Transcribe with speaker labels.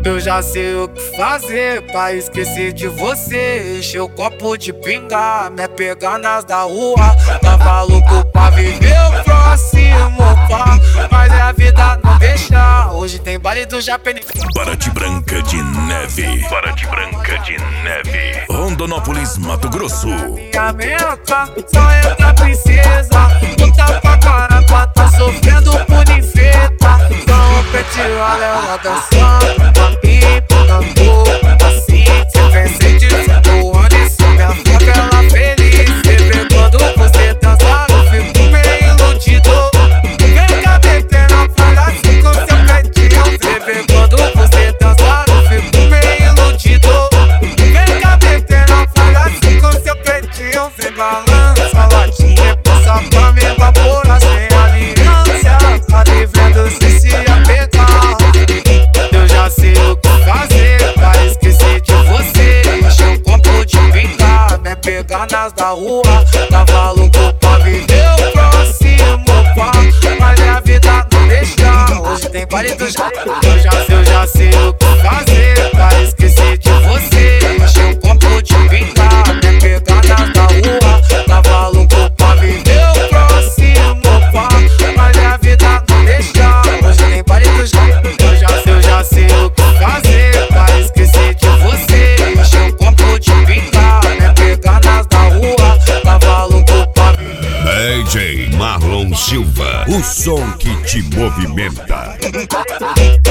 Speaker 1: Eu já sei o que fazer pra esquecer de você. Encher o copo de pinga, me pegar nas da rua. Tava louco pra viver o próximo pá, mas a vida não deixa. Hoje tem baile do Japão.
Speaker 2: Paraty Branca de Neve. Paraty Branca de Neve. Rondonópolis, Mato Grosso.
Speaker 1: Minha meta só entra princesa. Puta pra caramba, tá sofrendo por infeta. Então o pet olha ela dançando. Assim, se vem sentindo onde sou minha foca, ela feliz. Sempre quando você dança, eu fico meio iludido. Vem cá, pequena, fala assim com seu petinho. Sempre quando você dança, eu fico meio iludido. Vem cá, pequena, fala assim com seu petinho. Vem balança, latinha, passa pra me evaporar sem aliança. Tá devendo se apegar. Eu já sei o que fazer pra esquecer de você. Encher um copo de pinga, me pegar nas da rua. Tava louco pra viver o próximo pá, mas a vida não deixa. Hoje tem baile do Japão. Eu já sei o que fazer pra esquecer de você. Encher um copo de pinga, me pegar nas da rua. Tava louco pra viver o próximo pá, mas a vida não deixa. Hoje tem baile do Japão. Eu já sei o que fazer pra esquecer de você. Encher um copo de pinga, me pegar nas da rua. Tava louco pra
Speaker 2: DJ Marlon Silva, o som que te movimenta.